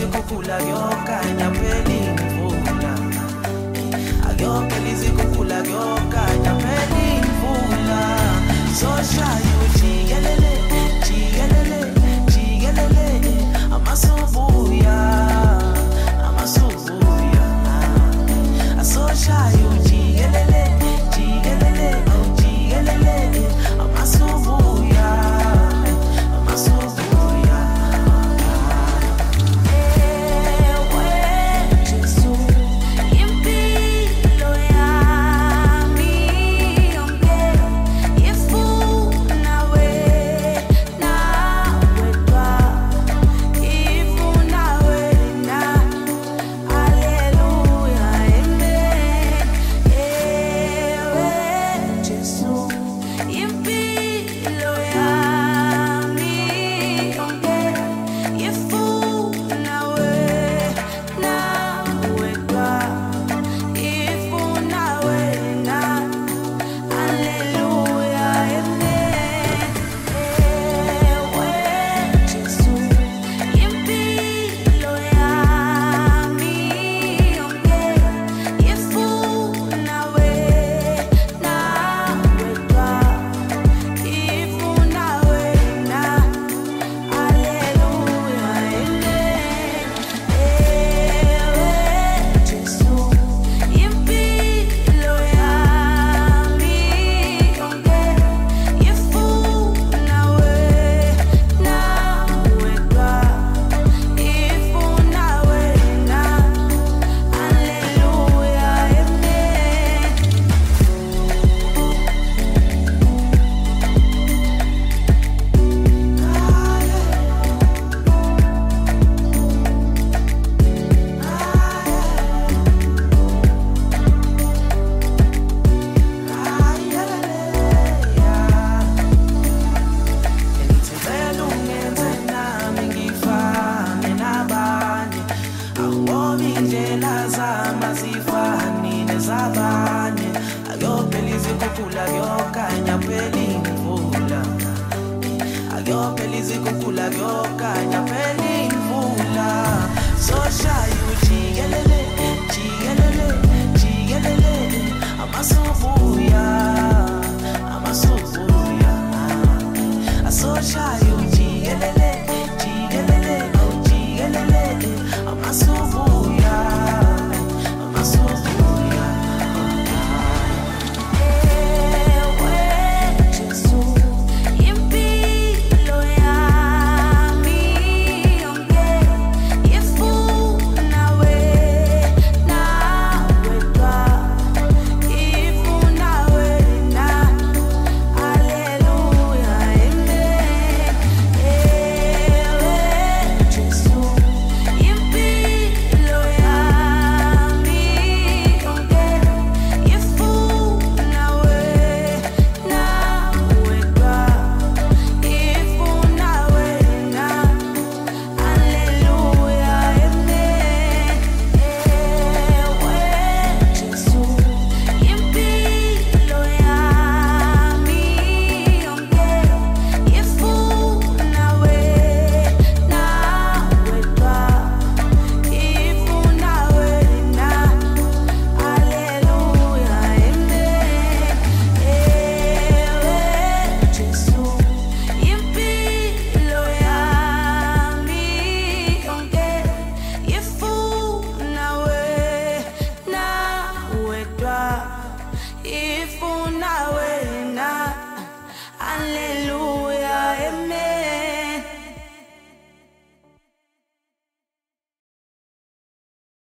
izikhukhula kuyokanya phela imvula. Akuyophela izikhukhula kuyokanya phela imvula. Soshaya ujikelele, jikelele, jikelele, amasubuya, amasubuya. Soshaya ujikelele, jikelele, jikelele, amasubuya, amasubuya. Ewe Jesu, impilo yami yonke ifuna wena wedwa, ifuna wena. Haleluya, amen. Ewe Jesu, impilo yami yonke ifuna wena wedwa, ifuna wena. Haleluya, amen. Ewe Jesu, impilo yami yonke ifuna wena wedwa, ifuna wena. Haleluya, amen. Ewe Jesu, impilo yami yonke ifuna wena wedwa, ifuna wena. Haleluya, ngithembele ungenze nami ngifane nabanye. Awuboni indlela zami azifani nezabanye. Akuyophela izikhukhula kuyokanya phela imvula. Akuyophela izikhukhula kuyokanya phela